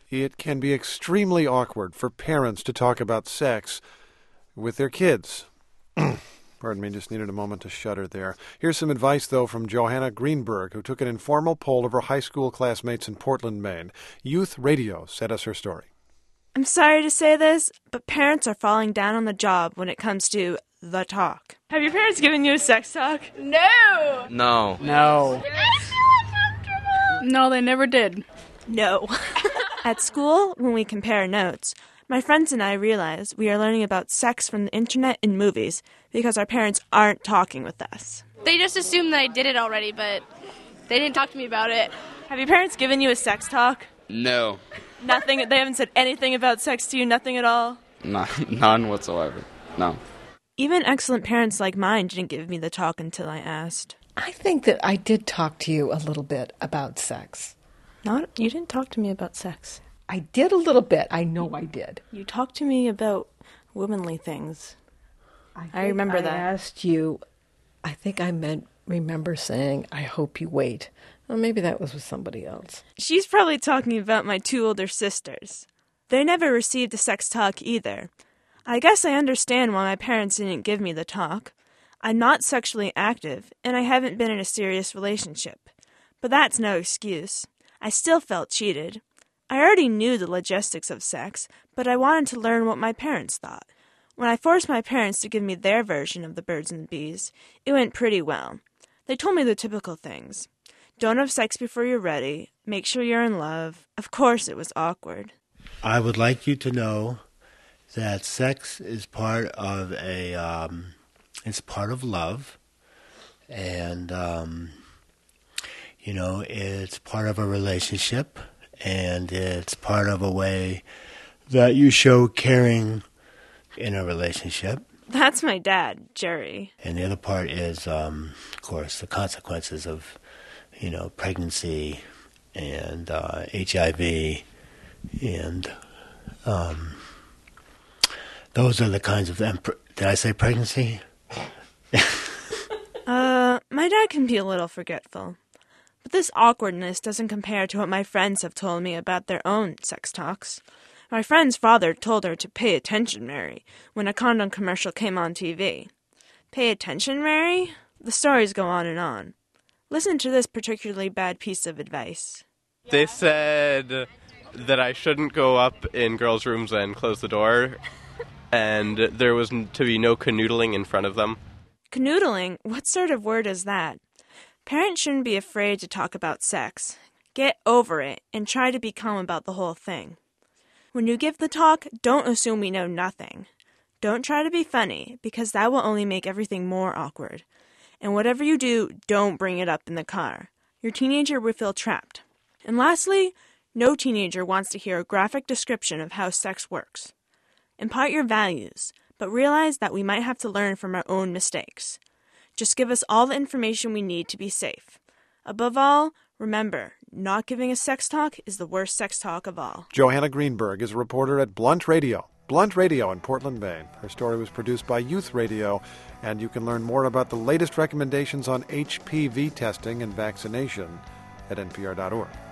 It can be extremely awkward for parents to talk about sex with their kids. Pardon me, just needed a moment to shudder there. Here's some advice, though, from Johanna Greenberg, who took an informal poll of her high school classmates in Portland, Maine. Youth Radio sent us her story. I'm sorry to say this, but parents are falling down on the job when it comes to the talk. Have your parents given you a sex talk? No! No. No. No, they never did. No. At school, when we compare notes, my friends and I realize we are learning about sex from the internet and movies because our parents aren't talking with us. They just assumed that I did it already, but they didn't talk to me about it. Have your parents given you a sex talk? No. Nothing? They haven't said anything about sex to you? Nothing at all? None whatsoever. No. Even excellent parents like mine didn't give me the talk until I asked. I think that I did talk to you a little bit about sex. You didn't talk to me about sex. I did a little bit. I know I did. You talked to me about womanly things. I remember that. I asked you, I think I remember saying, I hope you wait. Well, maybe that was with somebody else. She's probably talking about my two older sisters. They never received a sex talk either. I guess I understand why my parents didn't give me the talk. I'm not sexually active, and I haven't been in a serious relationship. But that's no excuse. I still felt cheated. I already knew the logistics of sex, but I wanted to learn what my parents thought. When I forced my parents to give me their version of the birds and the bees, it went pretty well. They told me the typical things. Don't have sex before you're ready. Make sure you're in love. Of course it was awkward. I would like you to know that sex is part of it's part of love. And, it's part of a relationship. And it's part of a way that you show caring in a relationship. That's my dad, Jerry. And the other part is, of course, the consequences of, pregnancy and HIV. And those are the kinds of... Did I say pregnancy? My dad can be a little forgetful. But this awkwardness doesn't compare to what my friends have told me about their own sex talks. My friend's father told her to pay attention, Mary, when a condom commercial came on TV. Pay attention, Mary? The stories go on and on. Listen to this particularly bad piece of advice. They said that I shouldn't go up in girls' rooms and close the door, and there was to be no canoodling in front of them. Canoodling? What sort of word is that? Parents shouldn't be afraid to talk about sex. Get over it and try to be calm about the whole thing. When you give the talk, don't assume we know nothing. Don't try to be funny, because that will only make everything more awkward. And whatever you do, don't bring it up in the car. Your teenager will feel trapped. And lastly, no teenager wants to hear a graphic description of how sex works. Impart your values, but realize that we might have to learn from our own mistakes. Just give us all the information we need to be safe. Above all, remember, not giving a sex talk is the worst sex talk of all. Johanna Greenberg is a reporter at Blunt Radio in Portland, Maine. Her story was produced by Youth Radio, and you can learn more about the latest recommendations on HPV testing and vaccination at npr.org.